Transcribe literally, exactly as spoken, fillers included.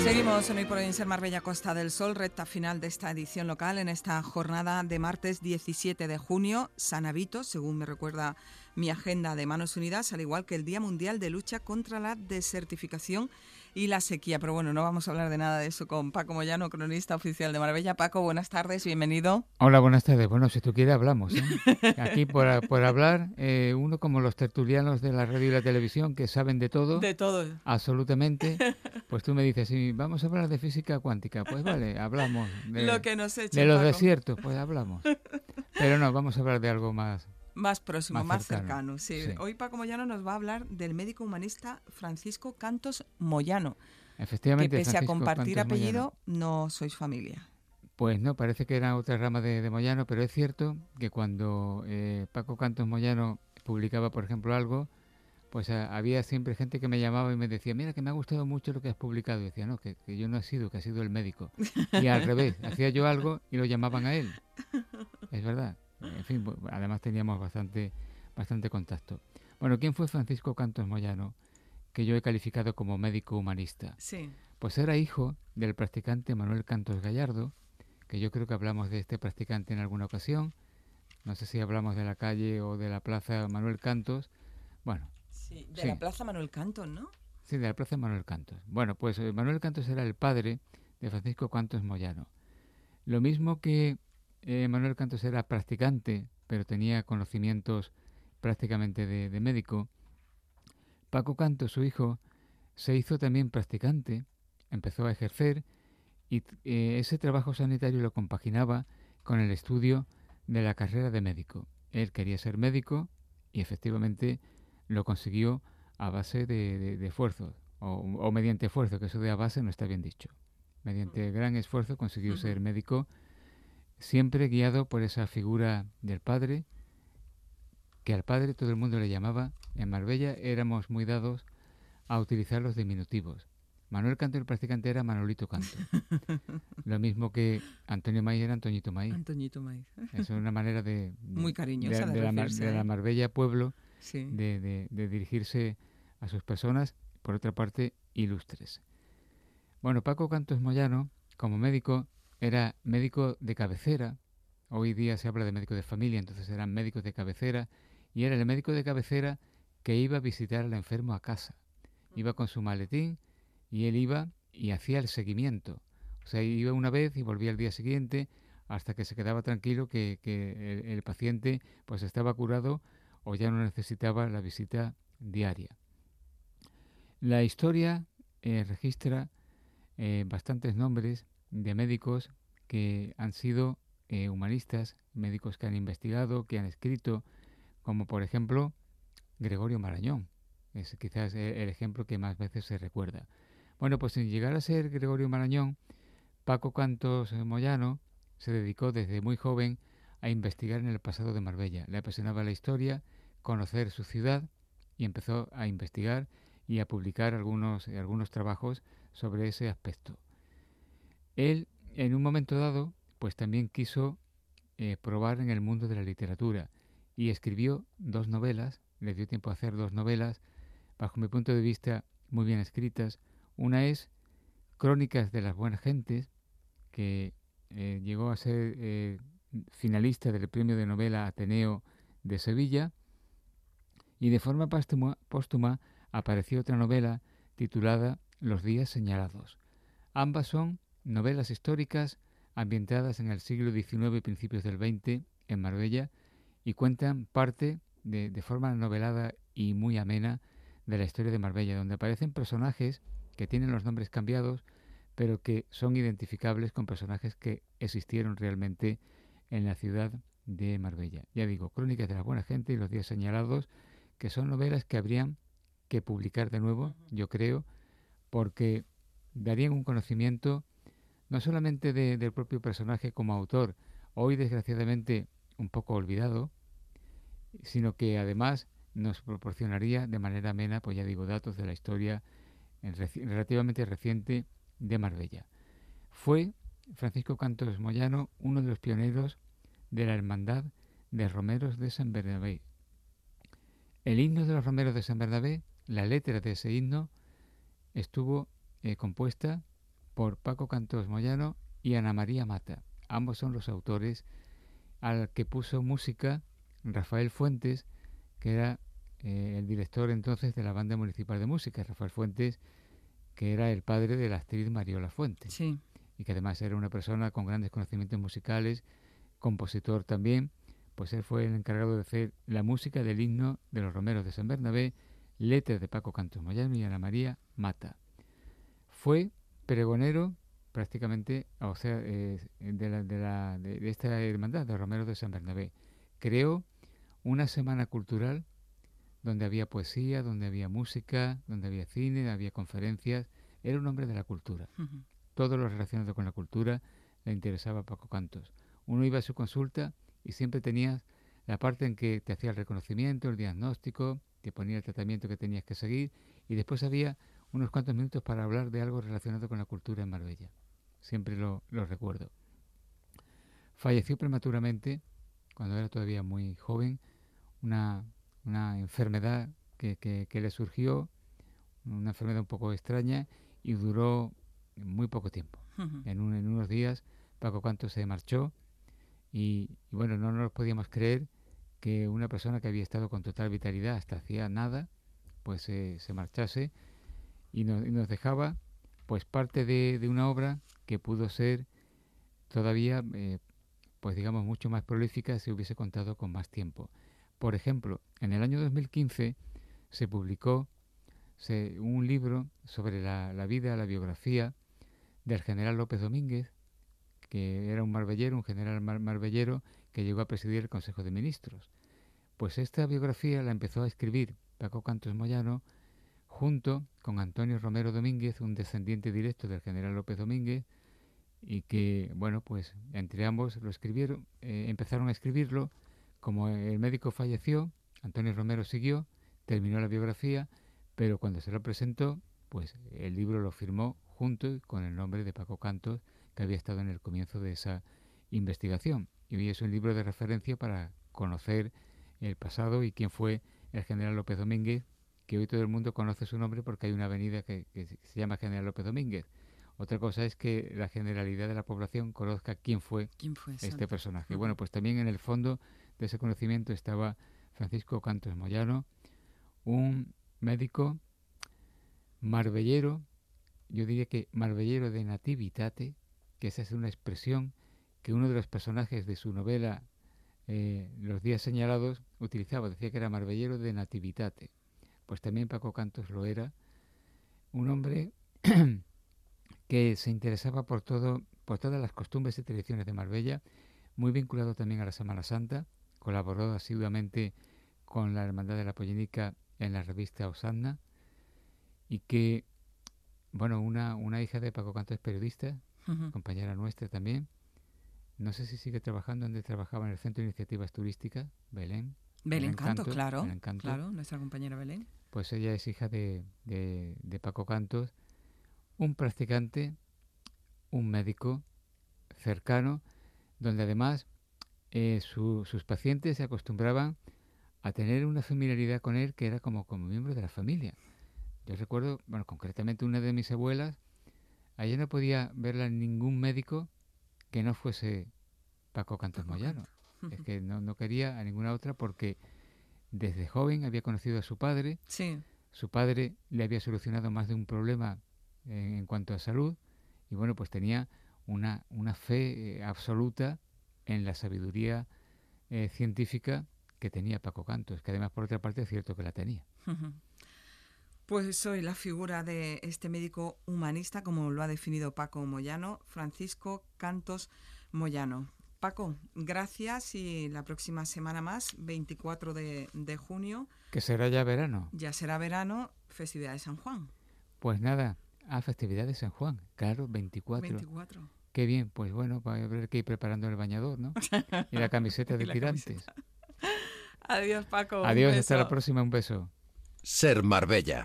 Seguimos en Hoy por Hoy en Ser Marbella, Costa del Sol, recta final de esta edición local en esta jornada de martes diecisiete de junio, San Avito, según me recuerda mi agenda de Manos Unidas, al igual que el Día Mundial de Lucha contra la Desertificación y la Sequía. Pero bueno, no vamos a hablar de nada de eso con Paco Moyano, cronista oficial de Marbella. Paco, buenas tardes, bienvenido. Hola, buenas tardes. Bueno, si tú quieres hablamos, ¿eh? Aquí por, por hablar, eh, uno como los tertulianos de la radio y la televisión que saben de todo. De todo. Absolutamente. Pues tú me dices, sí, vamos a hablar de física cuántica. Pues vale, hablamos. De, Lo que nos eche, de los Paco. desiertos, pues hablamos. Pero no, vamos a hablar de algo más... Más próximo, más, más cercano. cercano sí. Sí. Hoy Paco Moyano nos va a hablar del médico humanista Francisco Cantos Moyano. Efectivamente, que pese Francisco a compartir Cantos apellido, Moyano. No sois familia. Pues no, parece que era otra rama de, de Moyano, pero es cierto que cuando eh, Paco Cantos Moyano publicaba, por ejemplo, algo, pues a, había siempre gente que me llamaba y me decía, mira, que me ha gustado mucho lo que has publicado. Y decía, no, que, que yo no he sido, que ha sido el médico. Y al revés, hacía yo algo y lo llamaban a él. Es verdad. En fin, además teníamos bastante, bastante contacto. Bueno, ¿quién fue Francisco Cantos Moyano, que yo he calificado como médico humanista? Sí. Pues era hijo del practicante Manuel Cantos Gallardo, que yo creo que hablamos de este practicante en alguna ocasión. No sé si hablamos de la calle o de la plaza Manuel Cantos. Bueno. Sí, de sí. la plaza Manuel Cantos, ¿no? Sí, de la plaza Manuel Cantos. Bueno, pues eh, Manuel Cantos era el padre de Francisco Cantos Moyano. Lo mismo que eh, Manuel Cantos era practicante, pero tenía conocimientos prácticamente de, de médico, Paco Cantos, su hijo, se hizo también practicante, empezó a ejercer y eh, ese trabajo sanitario lo compaginaba con el estudio de la carrera de médico. Él quería ser médico y efectivamente lo consiguió a base de, de, de esfuerzo, o, o mediante esfuerzo, que eso de a base no está bien dicho. Mediante gran esfuerzo consiguió uh-huh. ser médico, siempre guiado por esa figura del padre, que al padre todo el mundo le llamaba, en Marbella éramos muy dados a utilizar los diminutivos. Manuel Canto, el practicante, era Manolito Canto. Lo mismo que Antonio Maíz era Antoñito Maíz. Antoñito Maíz. Es una manera de... de muy cariñosa de, de, de, la, Mar, de la Marbella pueblo, sí. de, de, de dirigirse a sus personas, por otra parte, ilustres. Bueno, Paco Cantos Moyano, como médico, era médico de cabecera. Hoy día se habla de médico de familia, entonces eran médicos de cabecera, y era el médico de cabecera que iba a visitar al enfermo a casa. Iba con su maletín y él iba y hacía el seguimiento. O sea, iba una vez y volvía al día siguiente hasta que se quedaba tranquilo que, que el, el paciente pues estaba curado o ya no necesitaba la visita diaria. La historia eh, registra eh, bastantes nombres de médicos que han sido eh, humanistas, médicos que han investigado, que han escrito, como por ejemplo Gregorio Marañón. Es quizás el ejemplo que más veces se recuerda. Bueno, pues sin llegar a ser Gregorio Marañón, Paco Cantos Moyano se dedicó desde muy joven a investigar en el pasado de Marbella. Le apasionaba la historia, conocer su ciudad y empezó a investigar y a publicar algunos, algunos trabajos sobre ese aspecto. Él, en un momento dado, pues también quiso eh, probar en el mundo de la literatura y escribió dos novelas, le dio tiempo a hacer dos novelas, bajo mi punto de vista, muy bien escritas. Una es Crónicas de las Buenas Gentes, que eh, llegó a ser eh, finalista del premio de novela Ateneo de Sevilla, y de forma póstuma, póstuma apareció otra novela titulada Los días señalados. Ambas son novelas históricas ambientadas en el siglo diecinueve y principios del veinte en Marbella y cuentan parte de, de forma novelada y muy amena de la historia de Marbella, donde aparecen personajes que tienen los nombres cambiados, pero que son identificables con personajes que existieron realmente en la ciudad de Marbella. Ya digo, Crónicas de la Buena Gente y Los días señalados, que son novelas que habrían que publicar de nuevo, yo creo, porque darían un conocimiento no solamente de, del propio personaje como autor, hoy desgraciadamente un poco olvidado, sino que además nos proporcionaría de manera amena, pues ya digo, datos de la historia reci- relativamente reciente de Marbella. Fue Francisco Cantos Moyano uno de los pioneros de la Hermandad de Romeros de San Bernabé. El himno de los Romeros de San Bernabé, la letra de ese himno, estuvo eh, compuesta por Paco Cantos Moyano y Ana María Mata. Ambos son los autores, al que puso música Rafael Fuentes, que era eh, el director entonces de la Banda Municipal de Música. Rafael Fuentes, que era el padre de la actriz Mariola Fuentes. Sí. Y que además era una persona con grandes conocimientos musicales, compositor también. Pues él fue el encargado de hacer la música del himno de los Romeros de San Bernabé, letras de Paco Cantos Moyano y Ana María Mata. Fue pregonero prácticamente, o sea, eh, de, la, de, la, de, de esta hermandad de Romeros de San Bernabé. Creó una semana cultural donde había poesía, donde había música, donde había cine, había conferencias. Era un hombre de la cultura. Uh-huh. Todo lo relacionado con la cultura le interesaba a Paco Cantos. Uno iba a su consulta y siempre tenías la parte en que te hacía el reconocimiento, el diagnóstico, te ponía el tratamiento que tenías que seguir, y después había unos cuantos minutos para hablar de algo relacionado con la cultura en Marbella. Siempre lo, lo recuerdo. Falleció prematuramente, cuando era todavía muy joven, una, una enfermedad que, que, que le surgió, una enfermedad un poco extraña, y duró muy poco tiempo. Uh-huh. En, un, en unos días Paco Cantos se marchó, y, y bueno, no nos podíamos creer que una persona que había estado con total vitalidad hasta hacía nada, pues eh, se marchase y nos, y nos dejaba pues parte de, de una obra que pudo ser todavía, eh, pues digamos, mucho más prolífica si hubiese contado con más tiempo. Por ejemplo, en el año dos mil quince se publicó se, un libro sobre la, la vida, la biografía del general López Domínguez, que era un marbellero, un general mar- marbellero que llegó a presidir el Consejo de Ministros. Pues esta biografía la empezó a escribir Paco Cantos Moyano junto con Antonio Romero Domínguez, un descendiente directo del general López Domínguez, y que, bueno, pues entre ambos lo escribieron, eh, empezaron a escribirlo. Como el médico falleció, Antonio Romero siguió, terminó la biografía, pero cuando se lo presentó, pues el libro lo firmó junto con el nombre de Paco Cantos, que había estado en el comienzo de esa investigación. Y hoy es un libro de referencia para conocer el pasado y quién fue el general López Domínguez, que hoy todo el mundo conoce su nombre porque hay una avenida que, que se llama General López Domínguez. Otra cosa es que la generalidad de la población conozca quién fue, ¿Quién fue este santo? personaje. Uh-huh. Bueno, pues también en el fondo de ese conocimiento estaba Francisco Cantos Moyano, un médico marbellero, yo diría que marbellero de nativitate, que esa es una expresión que uno de los personajes de su novela eh, Los días señalados utilizaba, decía que era marbellero de nativitate. Pues también Paco Cantos lo era, un hombre que se interesaba por todo, por todas las costumbres y tradiciones de Marbella, muy vinculado también a la Semana Santa, colaboró asiduamente con la Hermandad de la Pollénica en la revista Osanna, y que, bueno, una, una hija de Paco Cantos es periodista, uh-huh. compañera nuestra también, no sé si sigue trabajando donde trabajaba en el Centro de Iniciativas Turísticas, Belén. Belén, Belén Canto, Canto, claro, Belén Canto. claro, nuestra compañera Belén. Pues ella es hija de, de, de Paco Cantos, un practicante, un médico cercano, donde además eh, su, sus pacientes se acostumbraban a tener una familiaridad con él que era como, como miembro de la familia. Yo recuerdo, bueno, concretamente una de mis abuelas, a ella no podía verla ningún médico que no fuese Paco Cantos Moyano. Es que no, no quería a ninguna otra porque desde joven había conocido a su padre. Sí. Su padre le había solucionado más de un problema en, en cuanto a salud, y bueno, pues tenía una, una fe eh, absoluta en la sabiduría eh, científica que tenía Paco Cantos, que además por otra parte es cierto que la tenía. Uh-huh. Pues soy la figura de este médico humanista, como lo ha definido Paco Moyano, Francisco Cantos Moyano. Paco, gracias, y la próxima semana más, veinticuatro de junio. Que será ya verano. Ya será verano, festividad de San Juan. Pues nada, a festividad de San Juan, claro, veinticuatro. veinticuatro. Qué bien, pues bueno, va a haber que ir preparando el bañador, ¿no? Y la camiseta de tirantes. Camiseta. Adiós, Paco. Adiós, hasta la próxima, un beso. Ser Marbella.